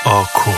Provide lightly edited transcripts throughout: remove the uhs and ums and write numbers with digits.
آکو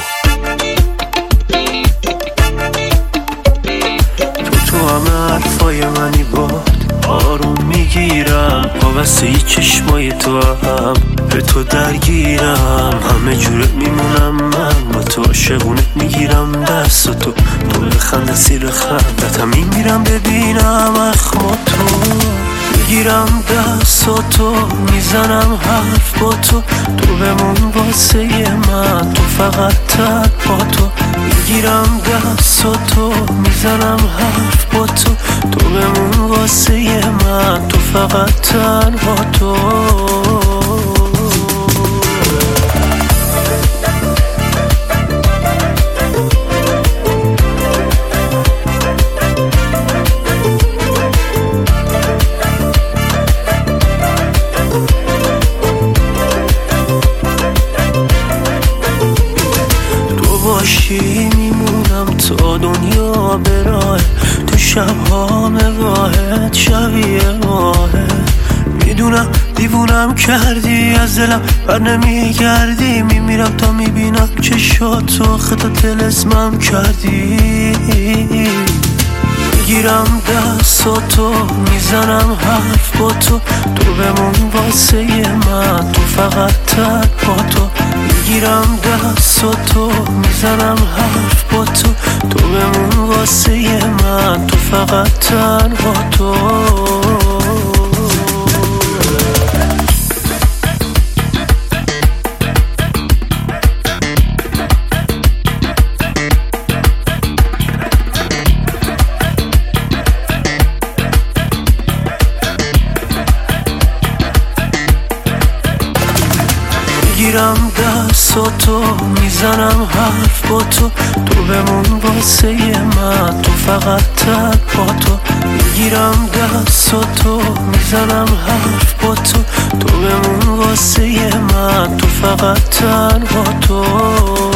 تو همه حرفای منی باد آروم میگیرم وابسته چشمای تو هم به تو درگیرم همه جورت میمونم من با تو عاشقونت میگیرم دست تو بخنده سیر خندت هم میمیرم ببینم اخماتو میگیرم دستاتو میزنم حرف با تو بمون واسه من تو فقط تک با تو میگیرم دستاتو میزنم حرف با تو بمون واسه من تو فقط تنها تو باشی میمونم تا دنیا براه تو شبها نگاهت شبیه ماهه میدونم دیوونم کردی از دلم بر نمیگردی میمیرم تا میبینم چشاتو خطا تلسمم کردی میگیرم دستاتو میزنم حرف با تو بمون واسه من تو فقط تک با تو میگیرم دستاتو میزنم حرف با تو بمون واسه من تو فقط تنها تو میگیرم دستاتو میزنم حرف با تو بمون واسه من تو فقط تک با تو میگیرم دستاتو میزنم حرف با تو بمون واسه من تو فقط تنها تو